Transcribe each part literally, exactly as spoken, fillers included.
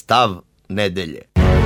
stav nedelje.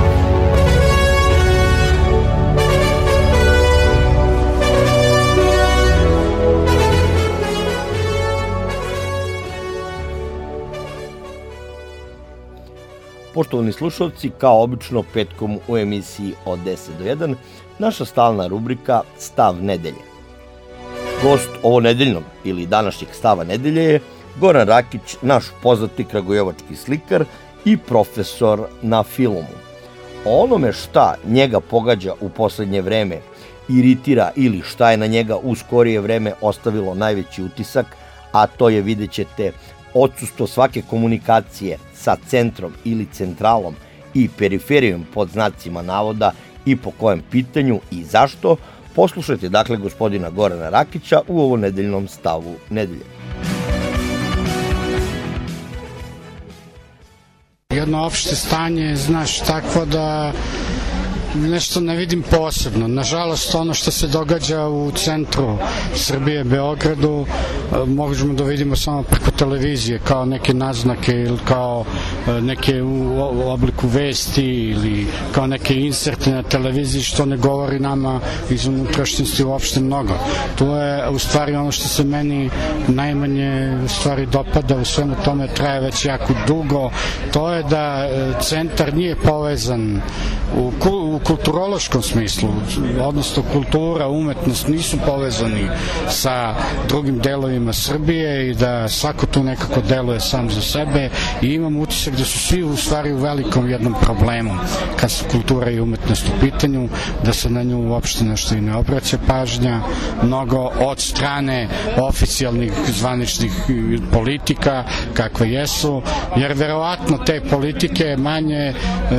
Poštovani slušalci, kao obično petkom u emisiji od deset do jedan, naša stalna rubrika Stav nedelje. Gost ovonedeljnog ili današnjeg stava nedelje je Goran Rakić, naš poznati kragujevački slikar i profesor na filmu. O onome šta njega pogađa u poslednje vreme, iritira ili šta je na njega u skorije vreme ostavilo najveći utisak, a to je, vidjet ćete, odsustvo svake komunikacije sa centrom ili centralom i periferijom pod znacima navoda i po kojem pitanju i zašto, poslušajte dakle gospodina Gorana Rakića u ovonedeljnom stavu nedelje. Jedno opšte stanje, znaš, takvo da nešto ne vidim posebno. Nažalost, ono što se događa u centru Srbije, Beogradu, možemo da vidimo samo preko televizije, kao neke naznake ili kao neke u obliku vesti ili kao neke inserte na televiziji, što ne govori nama iz unutrašnjosti uopšte mnogo. To je u stvari ono što se meni najmanje u stvari dopada u svemu tome, traje već jako dugo. To je da centar nije povezan u, u kulturološkom smislu, odnosno kultura, umetnost nisu povezani sa drugim delovima Srbije i da svako tu nekako deluje sam za sebe i imam utisak da su svi u stvari u velikom jednom problemu kad su kultura i umetnost u pitanju, da se na nju uopšte nešto i ne obraća pažnja mnogo od strane oficijalnih zvaničnih politika kakve jesu, jer verovatno te politike manje e,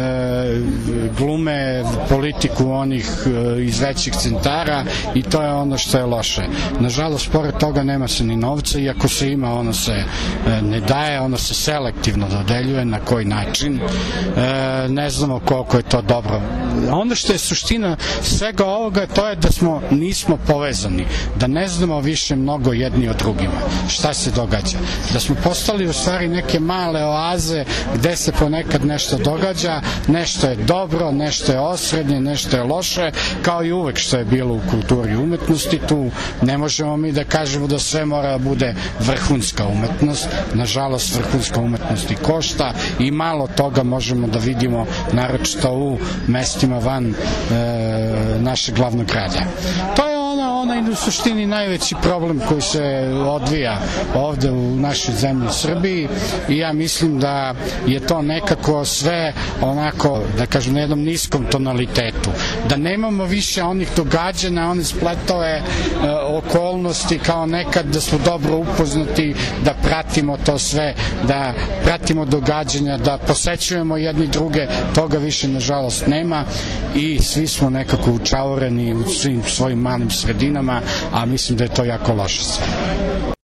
glume politiku onih e, iz većih centara i to je ono što je loše. Nažalost, pored toga nema se ni novca, iako se ima, ono se e, ne daje, ono se selektivno dodeljuje, na koji način. E, ne znamo koliko je to dobro. Ono što je suština svega ovoga, to je da smo nismo povezani, da ne znamo više mnogo jedni od drugima. Šta se događa? Da smo postali u stvari neke male oaze gde se ponekad nešto događa, nešto je dobro, nešto je osrednje, nešto je loše, kao i uvek što je bilo u kulturi i umetnosti. Tu ne možemo mi da kažemo da sve mora da bude vrhunska umetnost. Nažalost, vrhunska umetnost i košta i malo toga možemo da vidimo, naročito u mestima van e, našeg glavnog grada. To je onaj u suštini najveći problem koji se odvija ovde u našoj zemlji Srbiji i ja mislim da je to nekako sve onako, da kažem, na jednom niskom tonalitetu. Da nemamo više onih događanja, one spletove e, okolnosti kao nekad, da smo dobro upoznati, da pratimo to sve, da pratimo događanja, da posećujemo jedni druge, toga više nažalost nema i svi smo nekako učaureni u svim svojim malim sredinama, a mislim da je to jako loše sve.